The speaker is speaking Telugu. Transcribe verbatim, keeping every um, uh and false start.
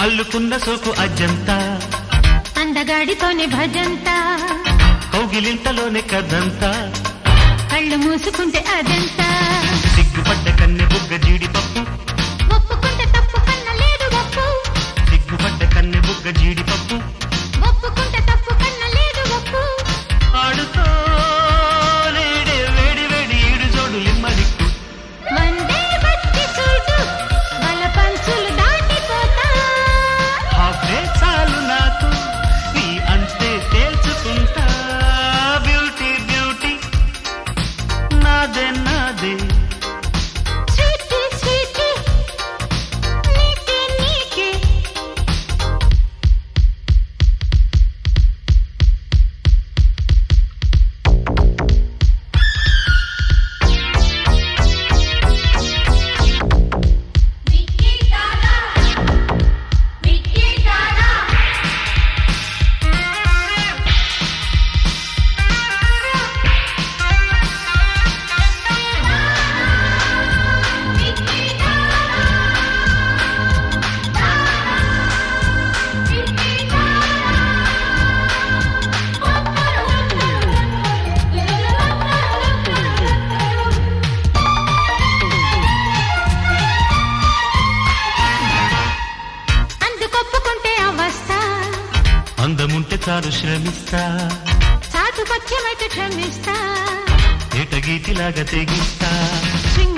అల్లుకున్న సోకు అజ్జంతా అందగాడితోనే భజంతా కౌగిలింతలోనే కదంతా కళ్ళు మూసుకుంటే అదంతా సిగ్గుపడ్డ కన్నె బుగ్గ జీడిపప్పు ఒప్పుకుంటే తప్పు కన్న లేదు ఒప్పు సిగ్గుపడ్డ కన్నె బుగ్గ జీడిపప్పు ఒప్పుకుంటే తప్పు కన్న లేదు ఒప్పు ఆడుతో నేడే వేడి వేడి ఈడు జోడు లిమ్మరిక్కు వందే బట్టి చూడు వల పంచులు దాటిపోతా హాఫ్ డే చాలు నాకు నీ అంతే తేల్చుకుంటా బ్యూటీ బ్యూటీ నాదే నాదే స్వీటీ స్వీటీ నీకే నీకే మిక్కీ టాటా మిక్కీ టాటా మిక్కీ అందుకొప్పుకుంటే అవస్థ అందముంటే చాలు శ్రమిస్తా చాటు పచ్చమైతే క్షమిస్తా ఏటగీతిలాగా తెగిస్తా శృంగ